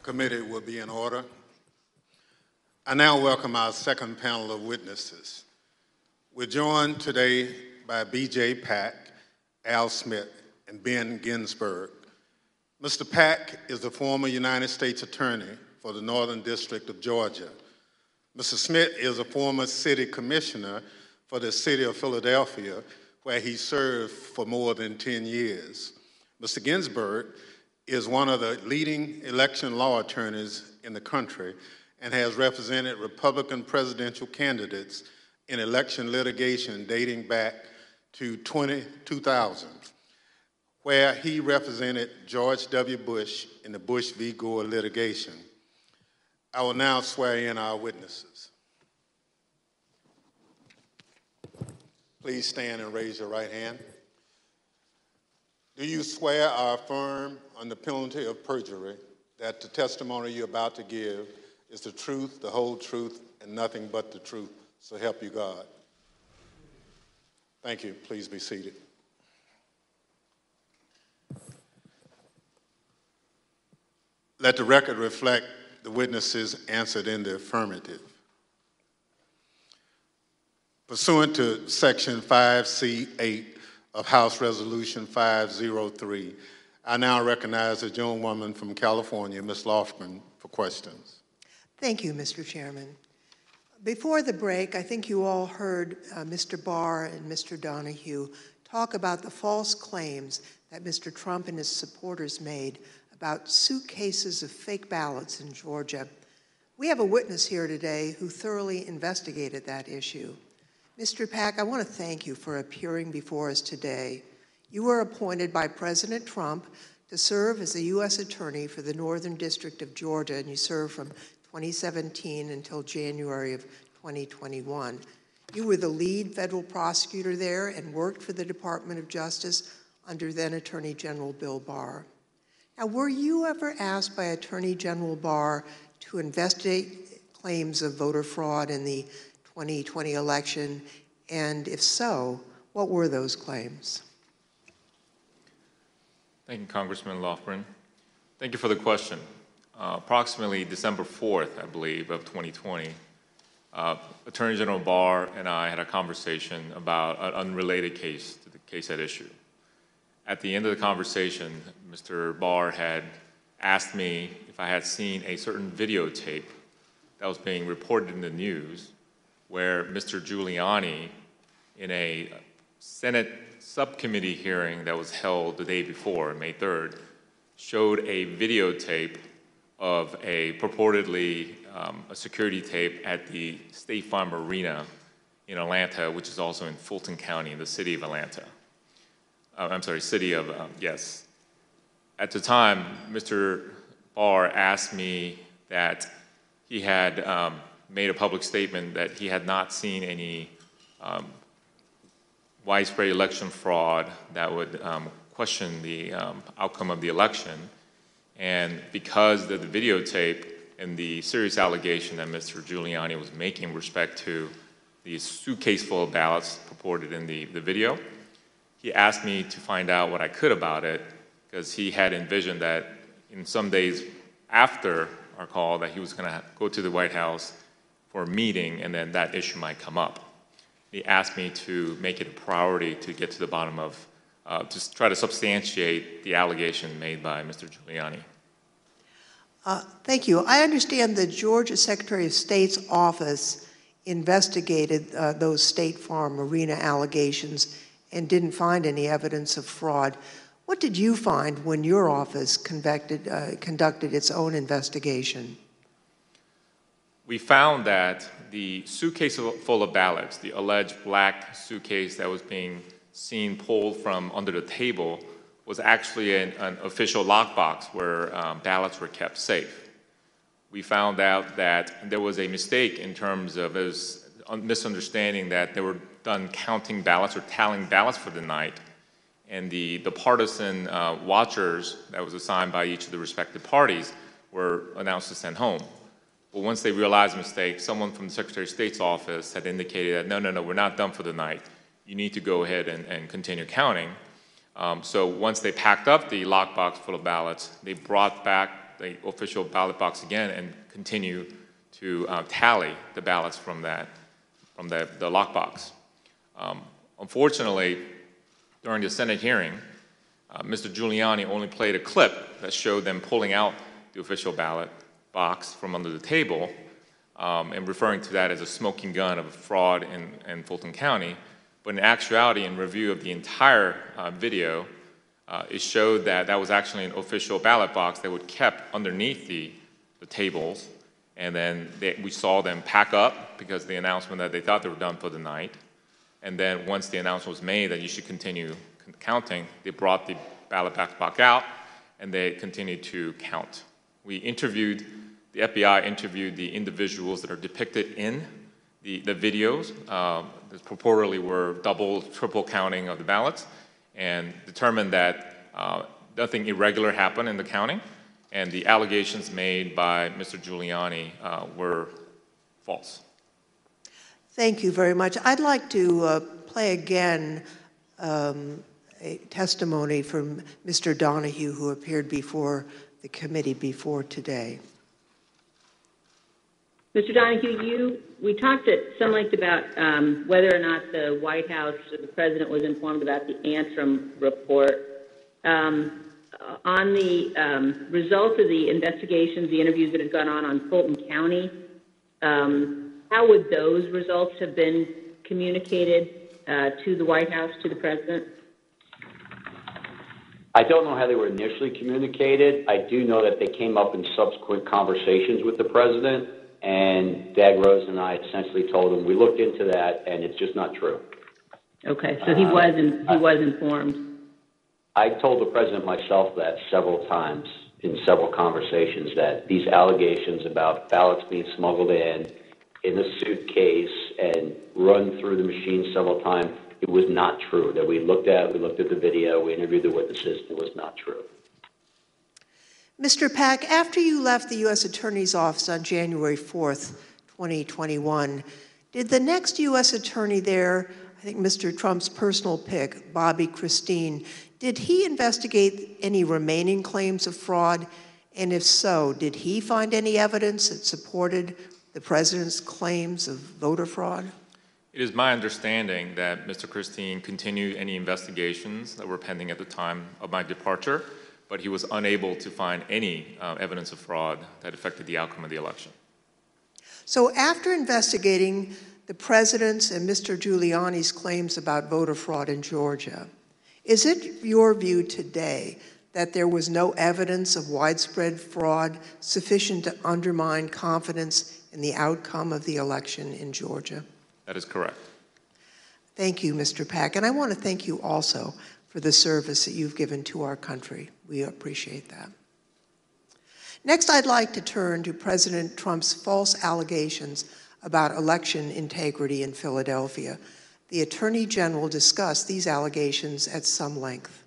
Committee will be in order. I now welcome our second panel of witnesses. We're joined today by B.J. Pak, Al Smith, and Ben Ginsberg. Mr. Pak is the former United States Attorney for the Northern District of Georgia. Mr. Smith is a former city commissioner for the city of Philadelphia, where he served for more than 10 years. Mr. Ginsberg is one of the leading election law attorneys in the country and has represented Republican presidential candidates in election litigation dating back to 2000, where he represented George W. Bush in the Bush v. Gore litigation. I will now swear in our witnesses. Please stand and raise your right hand. Do you swear or affirm on the penalty of perjury that the testimony you're about to give is the truth, the whole truth, and nothing but the truth? So help you God. Thank you. Please be seated. Let the record reflect the witnesses answered in the affirmative. Pursuant to Section 5C8 of House Resolution 503, I now recognize the gentlewoman from California, Ms. Lofgren, for questions. Thank you, Mr. Chairman. Before the break, I think you all heard Mr. Barr and Mr. Donahue talk about the false claims that Mr. Trump and his supporters made about suitcases of fake ballots in Georgia. We have a witness here today who thoroughly investigated that issue. Mr. Pak, I want to thank you for appearing before us today. You were appointed by President Trump to serve as a U.S. Attorney for the Northern District of Georgia, and you served from 2017 until January of 2021. You were the lead federal prosecutor there and worked for the Department of Justice under then Attorney General Bill Barr. Now, were you ever asked by Attorney General Barr to investigate claims of voter fraud in the 2020 election? And if so, what were those claims? Thank you, Congressman Lofgren. Thank you for the question. Approximately December 4th, I believe, of 2020, Attorney General Barr and I had a conversation about an unrelated case to the case at issue. At the end of the conversation, Mr. Barr had asked me if I had seen a certain videotape that was being reported in the news where Mr. Giuliani, in a Senate subcommittee hearing that was held the day before, May 3rd, showed a videotape of a purportedly a security tape at the State Farm Arena in Atlanta, which is also in Fulton County in the city of Atlanta. Yes. At the time, Mr. Barr asked me that he had made a public statement that he had not seen any widespread election fraud that would question the outcome of the election. And because of the videotape and the serious allegation that Mr. Giuliani was making with respect to the suitcase full of ballots purported in the video, he asked me to find out what I could about it, because he had envisioned that in some days after our call that he was going to go to the White House for a meeting, and then that issue might come up. He asked me to make it a priority to get to the bottom of, to try to substantiate the allegation made by Mr. Giuliani. Thank you. I understand the Georgia Secretary of State's office investigated those State Farm Arena allegations and didn't find any evidence of fraud. What did you find when your office conducted its own investigation? We found that the suitcase full of ballots, the alleged black suitcase that was being seen pulled from under the table, was actually an official lockbox where ballots were kept safe. We found out that there was a mistake in terms of a misunderstanding that they were done counting ballots or tallying ballots for the night, and the partisan watchers that was assigned by each of the respective parties were announced to send home. But once they realized the mistake, someone from the Secretary of State's office had indicated that, no, we're not done for the night. You need to go ahead and continue counting. So once they packed up the lockbox full of ballots, they brought back the official ballot box again and continue to tally the ballots from the lockbox. Unfortunately, during the Senate hearing, Mr. Giuliani only played a clip that showed them pulling out the official ballot box from under the table and referring to that as a smoking gun of fraud in Fulton County. But in actuality, in review of the entire video, it showed that that was actually an official ballot box that was kept underneath the tables. And then we saw them pack up because of the announcement that they thought they were done for the night. And then once the announcement was made that you should continue counting, they brought the ballot box out and they continued to count. The FBI interviewed the individuals that are depicted in the videos that purportedly were double, triple counting of the ballots, and determined that nothing irregular happened in the counting, and the allegations made by Mr. Giuliani were false. Thank you very much. I'd like to play again a testimony from Mr. Donahue, who appeared before the committee before today. Mr. Donahue, we talked at some length about whether or not the White House or the President was informed about the Antrim report. On the results of the investigations, the interviews that have gone on Fulton County, how would those results have been communicated to the White House, to the President? I don't know how they were initially communicated. I do know that they came up in subsequent conversations with the President, and Dag Rose and I essentially told him, we looked into that, and it's just not true. Okay, so he was informed. I told the President myself that several times in several conversations, that these allegations about ballots being smuggled in a suitcase and run through the machine several times, it was not true. That we looked at the video, we interviewed the witnesses, it was not true. Mr. Pack, after you left the U.S. Attorney's Office on January 4th, 2021, did the next U.S. Attorney there, I think Mr. Trump's personal pick, Bobby Christine, did he investigate any remaining claims of fraud? And if so, did he find any evidence that supported the President's claims of voter fraud? It is my understanding that Mr. Christine continued any investigations that were pending at the time of my departure, but he was unable to find any evidence of fraud that affected the outcome of the election. So after investigating the President's and Mr. Giuliani's claims about voter fraud in Georgia, is it your view today that there was no evidence of widespread fraud sufficient to undermine confidence in the outcome of the election in Georgia? That is correct. Thank you, Mr. Pack. And I want to thank you also for the service that you've given to our country. We appreciate that. Next, I'd like to turn to President Trump's false allegations about election integrity in Philadelphia. The Attorney General discussed these allegations at some length.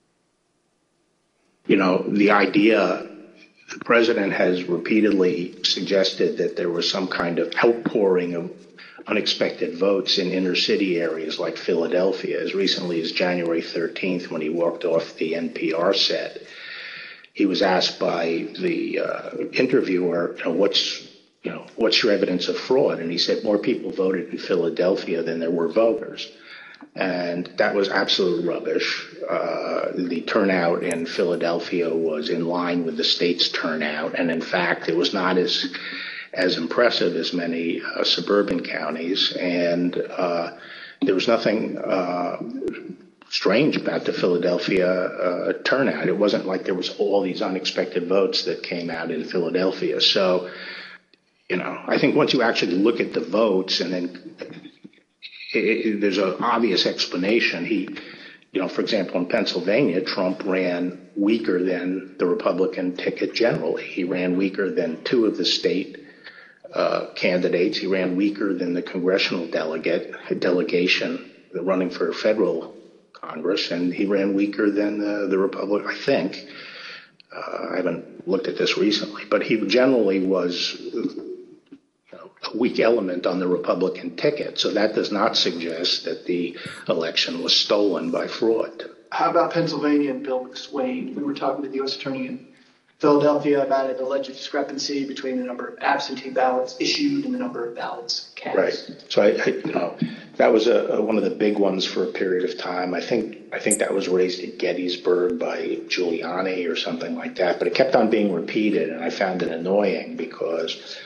You know, the idea, the president has repeatedly suggested that there was some kind of outpouring of unexpected votes in inner city areas like Philadelphia as recently as January 13th when he walked off the NPR set. He was asked by the interviewer, what's your evidence of fraud? And he said more people voted in Philadelphia than there were voters. And that was absolute rubbish. The turnout in Philadelphia was in line with the state's turnout. And in fact, it was not as impressive as many suburban counties. And there was nothing strange about the Philadelphia turnout. It wasn't like there was all these unexpected votes that came out in Philadelphia. So, I think once you actually look at the votes and then there's an obvious explanation. For example, in Pennsylvania, Trump ran weaker than the Republican ticket generally. He ran weaker than two of the state candidates. He ran weaker than the congressional delegation running for federal Congress, and he ran weaker than the Republican, I think. I haven't looked at this recently, but he generally was a weak element on the Republican ticket. So that does not suggest that the election was stolen by fraud. How about Pennsylvania and Bill McSwain? We were talking to the U.S. Attorney in Philadelphia about an alleged discrepancy between the number of absentee ballots issued and the number of ballots cast. Right. So that was one of the big ones for a period of time. I think that was raised at Gettysburg by Giuliani or something like that. But it kept on being repeated, and I found it annoying because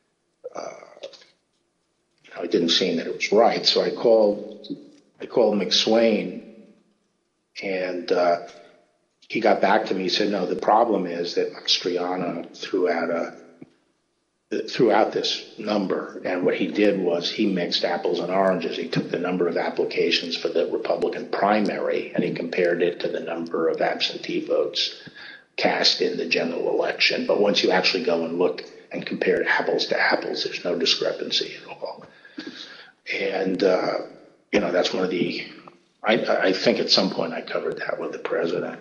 it didn't seem that it was right. So I called McSwain, and he got back to me. He said, no, the problem is that Mastriano threw out this number, and what he did was he mixed apples and oranges. He took the number of applications for the Republican primary and he compared it to the number of absentee votes cast in the general election. But once you actually go and look and compare apples to apples, there's no discrepancy at all. And that's one of the I think at some point I covered that with the president.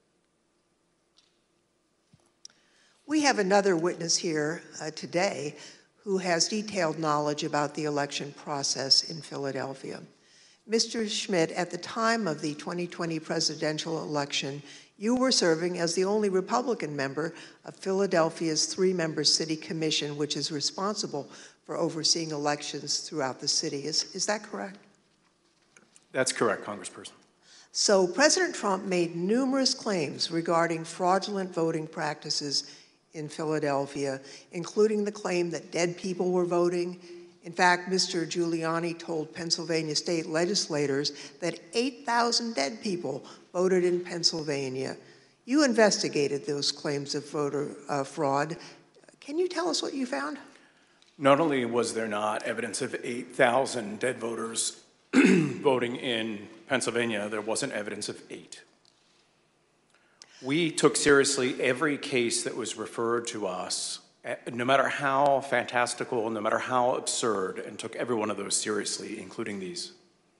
We have another witness here today who has detailed knowledge about the election process in Philadelphia. Mr. Schmidt, at the time of the 2020 presidential election, you were serving as the only Republican member of Philadelphia's three-member city commission, which is responsible for overseeing elections throughout the city. Is that correct? That's correct, Congressperson. So President Trump made numerous claims regarding fraudulent voting practices in Philadelphia, including the claim that dead people were voting. In fact, Mr. Giuliani told Pennsylvania state legislators that 8,000 dead people voted in Pennsylvania. You investigated those claims of voter fraud. Can you tell us what you found? Not only was there not evidence of 8,000 dead voters voting in Pennsylvania, there wasn't evidence of 8. We took seriously every case that was referred to us, no matter how fantastical, no matter how absurd, and took every one of those seriously, including these.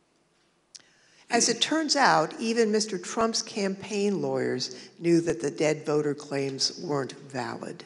As it turns out, even Mr. Trump's campaign lawyers knew that the dead voter claims weren't valid.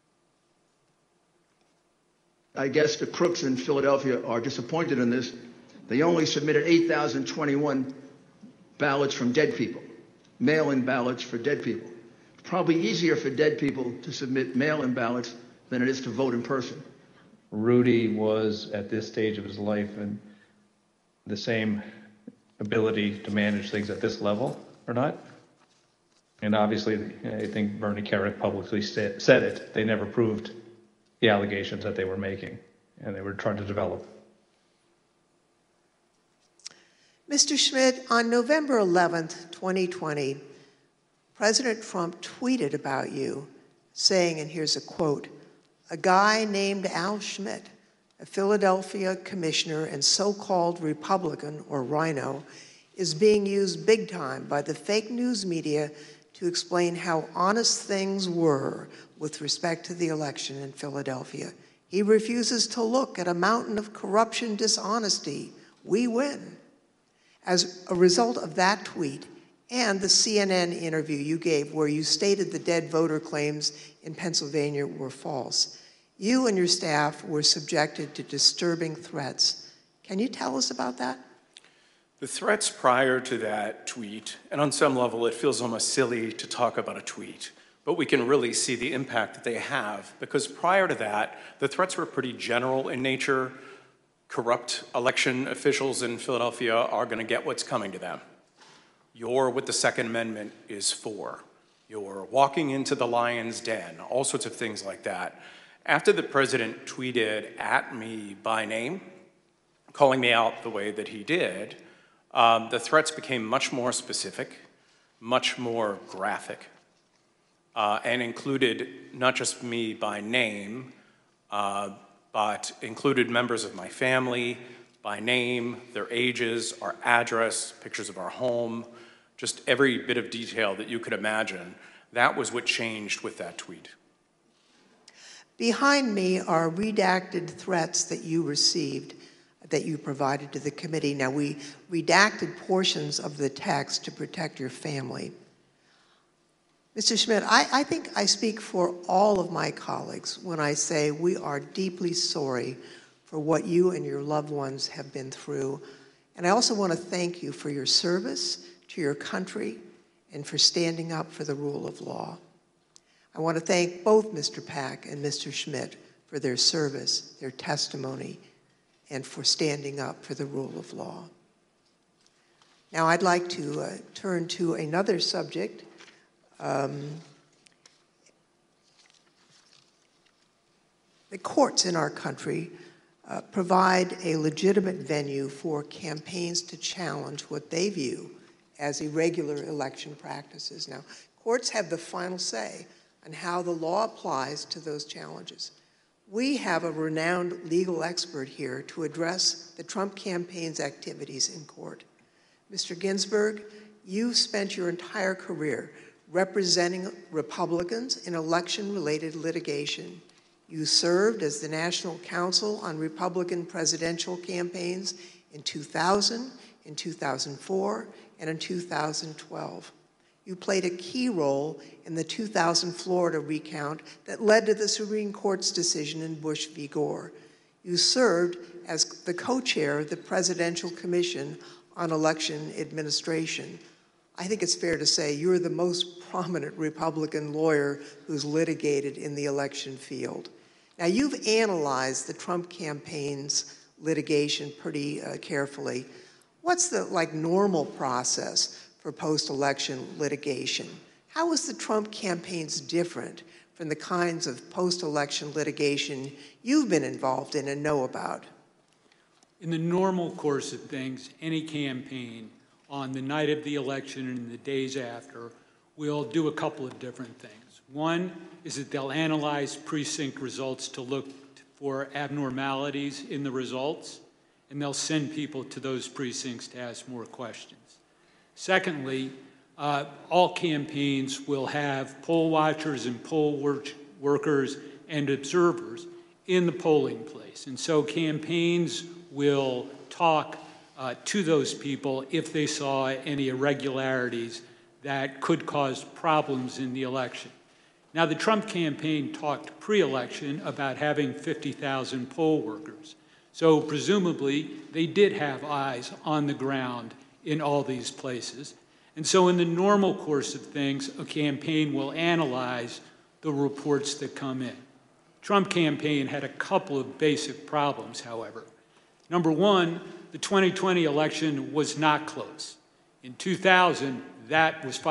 I guess the crooks in Philadelphia are disappointed in this. They only submitted 8,021 ballots from dead people, mail-in ballots for dead people. It's probably easier for dead people to submit mail-in ballots than it is to vote in person. Rudy was, at this stage of his life, in the same ability to manage things at this level or not. And obviously, I think Bernie Kerik publicly said it. They never proved the allegations that they were making, and they were trying to develop. Mr. Schmidt, on November 11th, 2020, President Trump tweeted about you, saying, and here's a quote, "A guy named Al Schmidt, a Philadelphia commissioner and so-called Republican, or rhino, is being used big time by the fake news media to explain how honest things were with respect to the election in Philadelphia. He refuses to look at a mountain of corruption, dishonesty. We win." As a result of that tweet and the CNN interview you gave where you stated the dead voter claims in Pennsylvania were false, you and your staff were subjected to disturbing threats. Can you tell us about that? The threats prior to that tweet, and on some level it feels almost silly to talk about a tweet, but we can really see the impact that they have, because prior to that, the threats were pretty general in nature. Corrupt election officials in Philadelphia are going to get what's coming to them. You're what the Second Amendment is for. You're walking into the lion's den, all sorts of things like that. After the president tweeted at me by name, calling me out the way that he did, the threats became much more specific, much more graphic, and included not just me by name, but included members of my family by name, their ages, our address, pictures of our home, just every bit of detail that you could imagine. That was what changed with that tweet. Behind me are redacted threats that you received, that you provided to the committee. Now, we redacted portions of the text to protect your family. Mr. Schmidt, I think I speak for all of my colleagues when I say we are deeply sorry for what you and your loved ones have been through. And I also want to thank you for your service to your country and for standing up for the rule of law. I want to thank both Mr. Pack and Mr. Schmidt for their service, their testimony, and for standing up for the rule of law. Now I'd like to turn to another subject. The courts in our country provide a legitimate venue for campaigns to challenge what they view as irregular election practices. Now, courts have the final say on how the law applies to those challenges. We have a renowned legal expert here to address the Trump campaign's activities in court. Mr. Ginsburg, you've spent your entire career representing Republicans in election-related litigation. You served as the National Counsel on Republican presidential campaigns in 2000, in 2004, and in 2012. You played a key role in the 2000 Florida recount that led to the Supreme Court's decision in Bush v. Gore. You served as the co-chair of the Presidential Commission on Election Administration. I think it's fair to say you're the most prominent Republican lawyer who's litigated in the election field. Now, you've analyzed the Trump campaign's litigation pretty carefully. What's the normal process for post-election litigation? How is the Trump campaign's different from the kinds of post-election litigation you've been involved in and know about? In the normal course of things, any campaign on the night of the election and the days after will do a couple of different things. One is that they'll analyze precinct results to look for abnormalities in the results, and they'll send people to those precincts to ask more questions. Secondly, all campaigns will have poll watchers and poll workers and observers in the polling place. And so campaigns will talk to those people if they saw any irregularities that could cause problems in the election. Now, the Trump campaign talked pre-election about having 50,000 poll workers. So presumably, they did have eyes on the ground in all these places. And so in the normal course of things, a campaign will analyze the reports that come in. Trump campaign had a couple of basic problems, however. Number one, the 2020 election was not close. In 2000, that was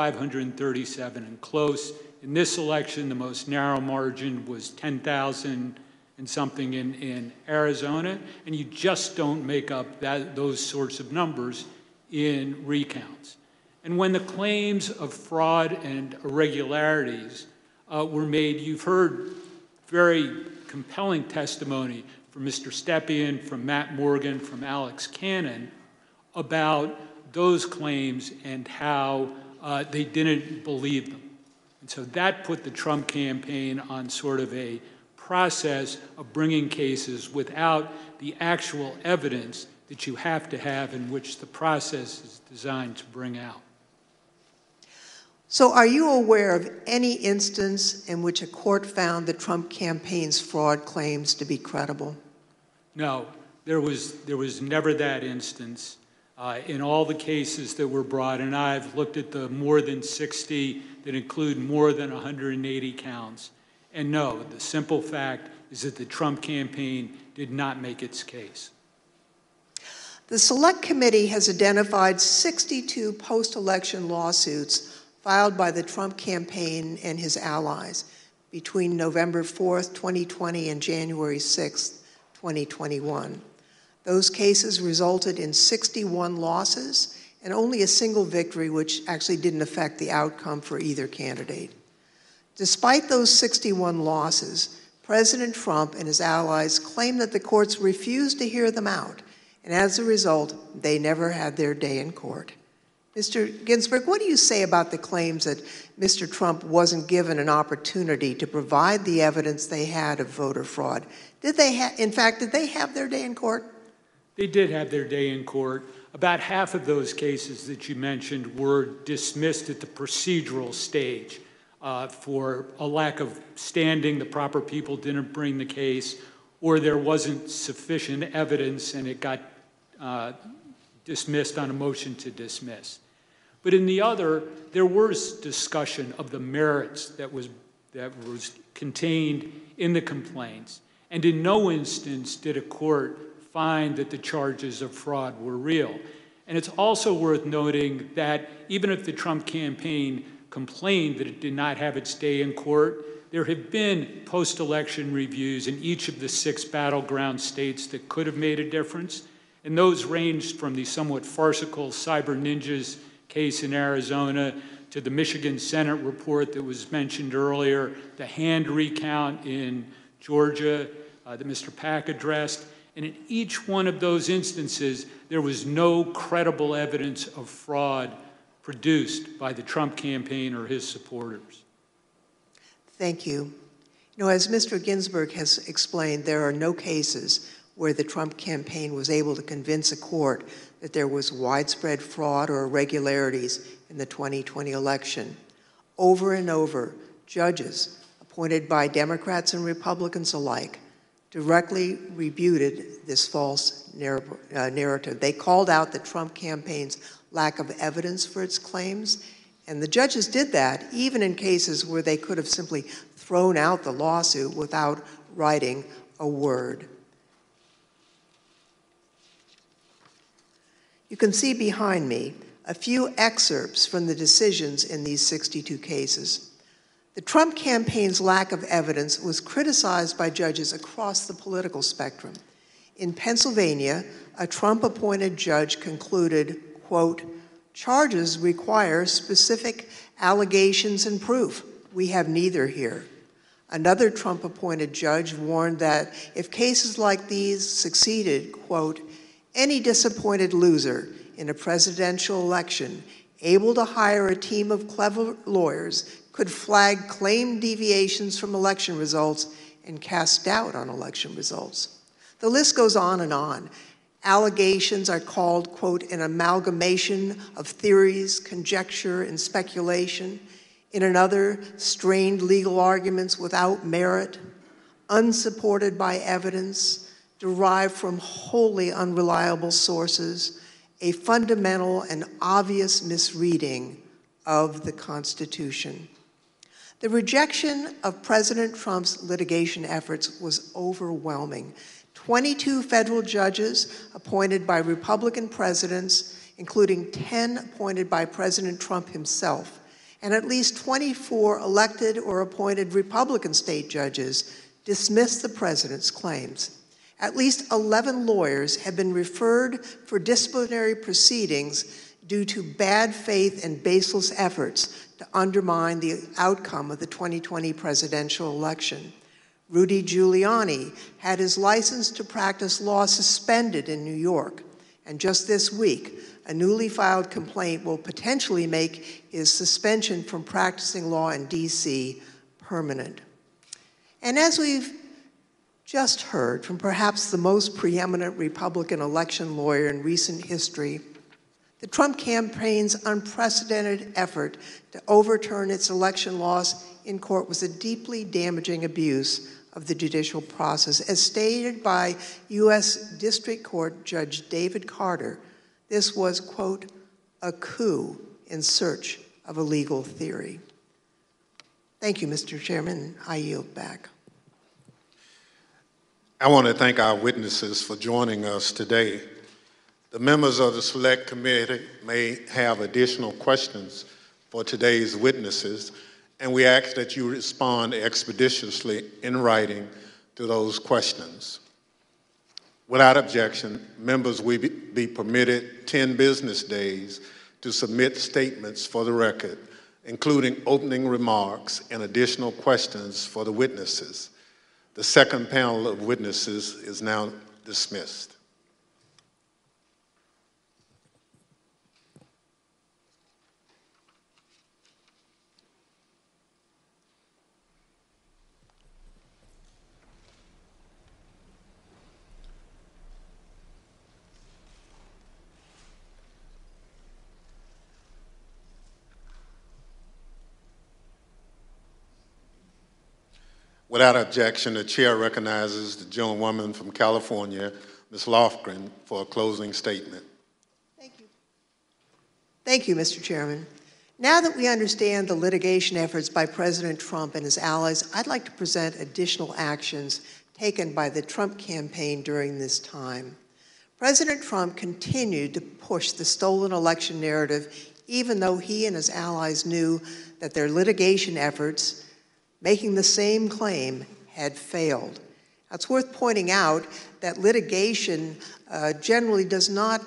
537 and close. In this election, the most narrow margin was 10,000 and something in Arizona, and you just don't make up those sorts of numbers in recounts. And when the claims of fraud and irregularities were made, you've heard very compelling testimony from Mr. Stepien, from Matt Morgan, from Alex Cannon about those claims and how they didn't believe them. And so that put the Trump campaign on sort of a process of bringing cases without the actual evidence that you have to have in which the process is designed to bring out. So are you aware of any instance in which a court found the Trump campaign's fraud claims to be credible? No, there was never that instance. In all the cases that were brought, and I've looked at the more than 60 that include more than 180 counts, and no, the simple fact is that the Trump campaign did not make its case. The Select Committee has identified 62 post-election lawsuits filed by the Trump campaign and his allies between November 4th, 2020 and January 6th, 2021. Those cases resulted in 61 losses and only a single victory, which actually didn't affect the outcome for either candidate. Despite those 61 losses, President Trump and his allies claim that the courts refused to hear them out, and as a result, they never had their day in court. Mr. Ginsburg, what do you say about the claims that Mr. Trump wasn't given an opportunity to provide the evidence they had of voter fraud? In fact, did they have their day in court? They did have their day in court. About half of those cases that you mentioned were dismissed at the procedural stage for a lack of standing. The proper people didn't bring the case, or there wasn't sufficient evidence and it got dismissed on a motion to dismiss. But in the other, there was discussion of the merits that was that was contained in the complaints, and in no instance did a court find that the charges of fraud were real. And it's also worth noting that even if the Trump campaign complained that it did not have its day in court, there have been post-election reviews in each of the 6 battleground states that could have made a difference. And those ranged from the somewhat farcical Cyber Ninjas case in Arizona to the Michigan Senate report that was mentioned earlier, the hand recount in Georgia that Mr. Pack addressed. And in each one of those instances, there was no credible evidence of fraud produced by the Trump campaign or his supporters. Thank you. You know, as Mr. Ginsburg has explained, there are no cases where the Trump campaign was able to convince a court that there was widespread fraud or irregularities in the 2020 election. Over and over, judges appointed by Democrats and Republicans alike directly rebutted this false narrative. They called out the Trump campaign's lack of evidence for its claims, and the judges did that even in cases where they could have simply thrown out the lawsuit without writing a word. You can see behind me a few excerpts from the decisions in these 62 cases. The Trump campaign's lack of evidence was criticized by judges across the political spectrum. In Pennsylvania, a Trump-appointed judge concluded, quote, "Charges require specific allegations and proof. We have neither here." Another Trump-appointed judge warned that if cases like these succeeded, quote, "Any disappointed loser in a presidential election able to hire a team of clever lawyers could flag claimed deviations from election results and cast doubt on election results." The list goes on and on. Allegations are called, quote, "an amalgamation of theories, conjecture, and speculation." In another, strained legal arguments without merit, unsupported by evidence, derived from wholly unreliable sources, a fundamental and obvious misreading of the Constitution. The rejection of President Trump's litigation efforts was overwhelming. 22 federal judges appointed by Republican presidents, including 10 appointed by President Trump himself, and at least 24 elected or appointed Republican state judges dismissed the president's claims. At least 11 lawyers have been referred for disciplinary proceedings due to bad faith and baseless efforts to undermine the outcome of the 2020 presidential election. Rudy Giuliani had his license to practice law suspended in New York, and just this week, a newly filed complaint will potentially make his suspension from practicing law in D.C. permanent. And as we've just heard from perhaps the most preeminent Republican election lawyer in recent history, the Trump campaign's unprecedented effort to overturn its election laws in court was a deeply damaging abuse of the judicial process. As stated by U.S. District Court Judge David Carter, this was, quote, "a coup in search of a legal theory." Thank you, Mr. Chairman. I yield back. I want to thank our witnesses for joining us today. The members of the Select Committee may have additional questions for today's witnesses, and we ask that you respond expeditiously in writing to those questions. Without objection, members will be permitted 10 business days to submit statements for the record, including opening remarks and additional questions for the witnesses. The second panel of witnesses is now dismissed. Without objection, the chair recognizes the gentlewoman from California, Ms. Lofgren, for a closing statement. Thank you. Thank you, Mr. Chairman. Now that we understand the litigation efforts by President Trump and his allies, I'd like to present additional actions taken by the Trump campaign during this time. President Trump continued to push the stolen election narrative, even though he and his allies knew that their litigation efforts, making the same claim, had failed. Now, it's worth pointing out that litigation generally does not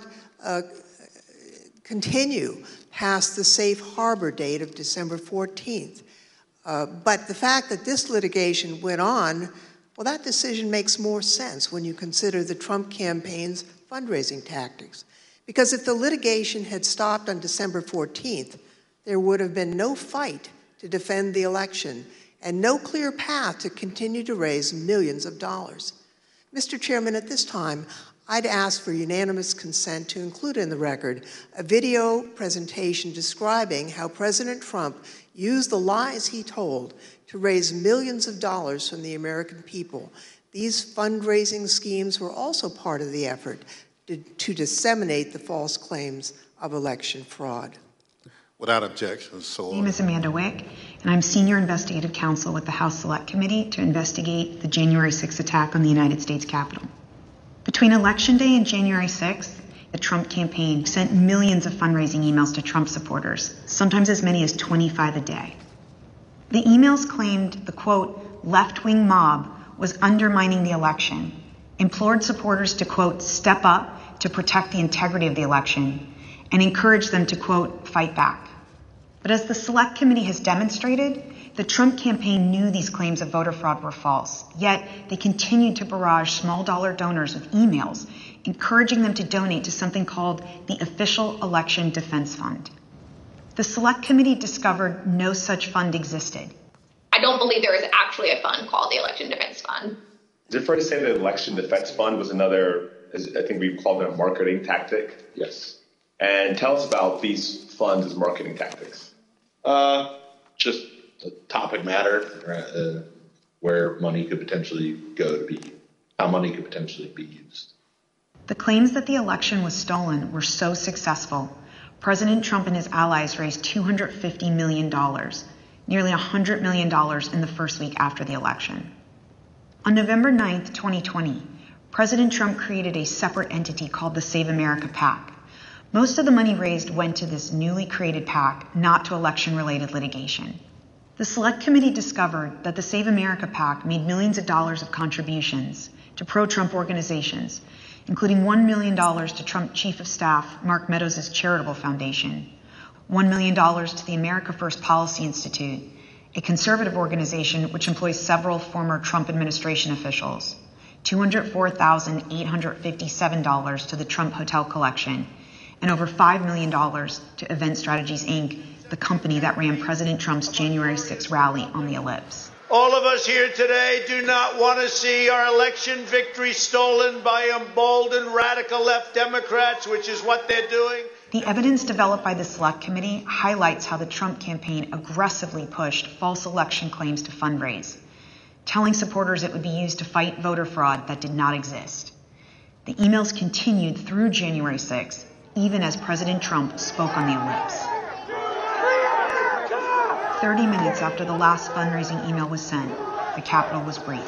continue past the safe harbor date of December 14th. But the fact that this litigation went on, well, that decision makes more sense when you consider the Trump campaign's fundraising tactics. Because if the litigation had stopped on December 14th, there would have been no fight to defend the election and no clear path to continue to raise millions of dollars. Mr. Chairman, at this time, I'd ask for unanimous consent to include in the record a video presentation describing how President Trump used the lies he told to raise millions of dollars from the American people. These fundraising schemes were also part of the effort to disseminate the false claims of election fraud. Without objection, so My name is Amanda Wick, and I'm Senior Investigative Counsel with the House Select Committee to investigate the January 6th attack on the United States Capitol. Between Election Day and January 6th, the Trump campaign sent millions of fundraising emails to Trump supporters, sometimes as many as 25 a day. The emails claimed the, quote, left-wing mob was undermining the election, implored supporters to, quote, step up to protect the integrity of the election, and encouraged them to, quote, fight back. But as the Select Committee has demonstrated, the Trump campaign knew these claims of voter fraud were false, yet they continued to barrage small-dollar donors with emails, encouraging them to donate to something called the Official Election Defense Fund. The Select Committee discovered no such fund existed. I don't believe there is actually a fund called the Election Defense Fund. Is it fair to say that the Election Defense Fund was another, I think we called it a marketing tactic? Yes. And tell us about these funds as marketing tactics. Just a topic matter where money could potentially go to be, how money could potentially be used. The claims that the election was stolen were so successful, President Trump and his allies raised $250 million, nearly $100 million in the first week after the election. On November 9th, 2020, President Trump created a separate entity called the Save America PAC. Most of the money raised went to this newly created PAC, not to election-related litigation. The Select Committee discovered that the Save America PAC made millions of dollars of contributions to pro-Trump organizations, including $1 million to Trump Chief of Staff Mark Meadows' charitable foundation, $1 million to the America First Policy Institute, a conservative organization which employs several former Trump administration officials, $204,857 to the Trump Hotel Collection, and over $5 million to Event Strategies, Inc., the company that ran President Trump's January 6th rally on the Ellipse. All of us here today do not want to see our election victory stolen by emboldened radical left Democrats, which is what they're doing. The evidence developed by the Select Committee highlights how the Trump campaign aggressively pushed false election claims to fundraise, telling supporters it would be used to fight voter fraud that did not exist. The emails continued through January 6th, even as President Trump spoke on the Ellipse. 30 minutes after the last fundraising email was sent, the Capitol was breached.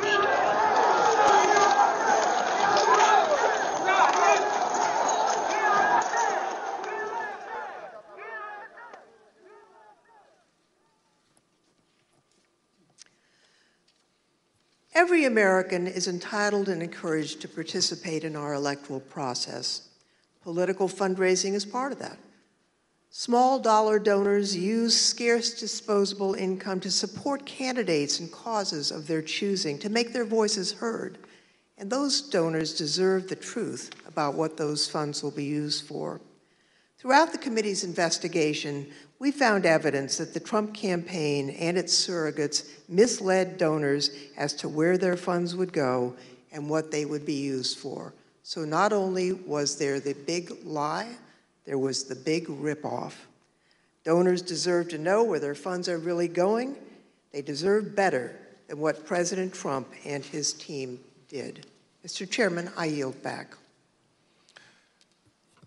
Every American is entitled and encouraged to participate in our electoral process. Political fundraising is part of that. Small dollar donors use scarce disposable income to support candidates and causes of their choosing, to make their voices heard. And those donors deserve the truth about what those funds will be used for. Throughout the committee's investigation, we found evidence that the Trump campaign and its surrogates misled donors as to where their funds would go and what they would be used for. So not only was there the big lie, there was the big ripoff. Donors deserve to know where their funds are really going. They deserve better than what President Trump and his team did. Mr. Chairman, I yield back.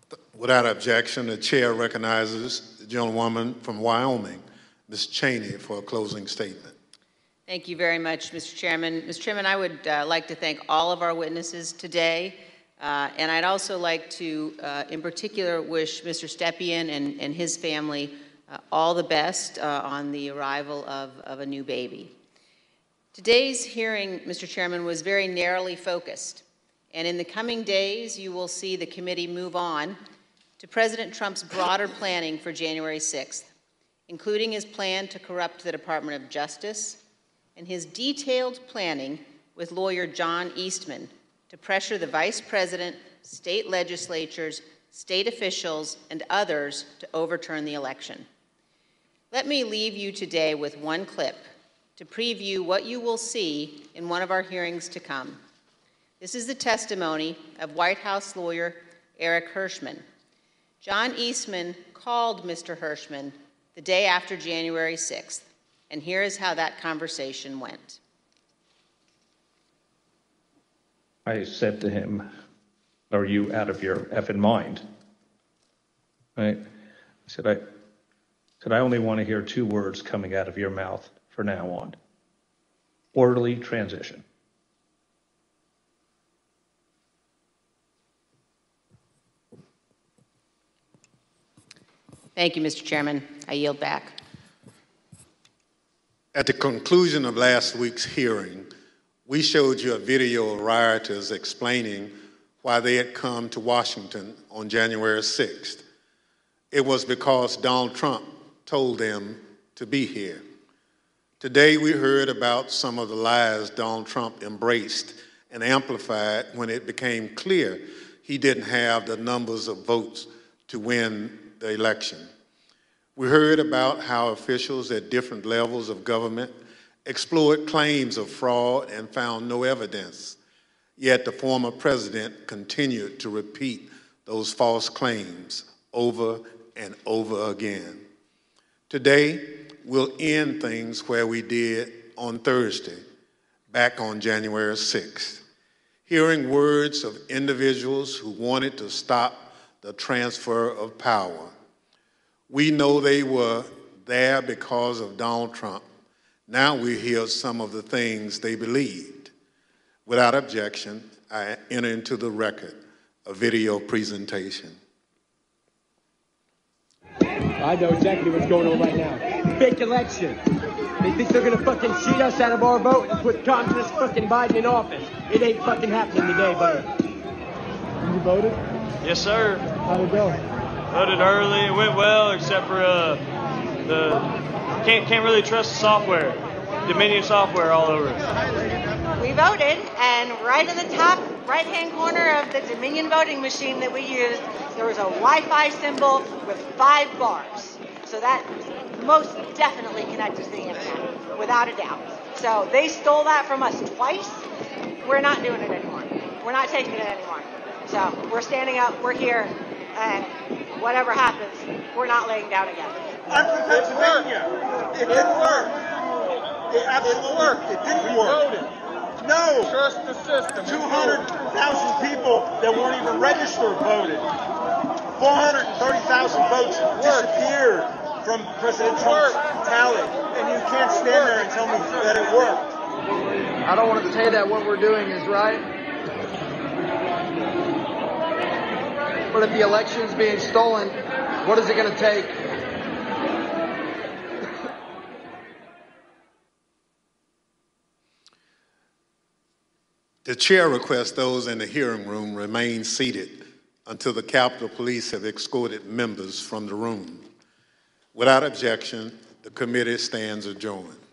Without objection, the chair recognizes the gentlewoman from Wyoming, Ms. Cheney, for a closing statement. Thank you very much, Mr. Chairman. Mr. Chairman, I would like to thank all of our witnesses today, and I'd also like to, in particular, wish Mr. Stepien and his family all the best on the arrival of a new baby. Today's hearing, Mr. Chairman, was very narrowly focused, and in the coming days, you will see the committee move on to President Trump's broader planning for January 6th, including his plan to corrupt the Department of Justice and his detailed planning with lawyer John Eastman to pressure the Vice President, state legislatures, state officials, and others to overturn the election. Let me leave you today with one clip to preview what you will see in one of our hearings to come. This is the testimony of White House lawyer Eric Hirschman. John Eastman called Mr. Hirschman the day after January 6th, and here is how that conversation went. I said to him, "Are you out of your effing mind?" Right? I said, I only want to hear two words coming out of your mouth from now on: orderly transition. Thank you, Mr. Chairman. I yield back. At the conclusion of last week's hearing, we showed you a video of rioters explaining why they had come to Washington on January 6th. It was because Donald Trump told them to be here. Today we heard about some of the lies Donald Trump embraced and amplified when it became clear he didn't have the numbers of votes to win the election. We heard about how officials at different levels of government explored claims of fraud and found no evidence, yet the former president continued to repeat those false claims over and over again. Today, we'll end things where we did on Thursday, back on January 6th, hearing words of individuals who wanted to stop the transfer of power. We know they were there because of Donald Trump. Now we hear some of the things they believed. Without objection, I enter into the record a video presentation. I know exactly what's going on right now. Fake election. They think they're gonna fucking cheat us out of our vote and put communist fucking Biden in office. It ain't fucking happening today, buddy. You voted? Yes, sir. How'd it go? Voted early. It went well, except for can't really trust the software. Dominion software all over. We voted, and right in the top right-hand corner of the Dominion voting machine that we used, there was a Wi-Fi symbol with 5 bars. So that most definitely connected to the internet, without a doubt. So they stole that from us twice. We're not doing it anymore. We're not taking it anymore. So we're standing up, we're here, and whatever happens, we're not laying down again. I'm from Pennsylvania. It didn't work. It absolutely worked. It didn't work. No. Trust the system. 200,000 people that weren't even registered voted. 430,000 votes disappeared from President Trump's tally. And you can't stand there and tell me that it worked. I don't want to say that what we're doing is right. But if the election's being stolen, what is it going to take? The chair requests those in the hearing room remain seated until the Capitol Police have escorted members from the room. Without objection, the committee stands adjourned.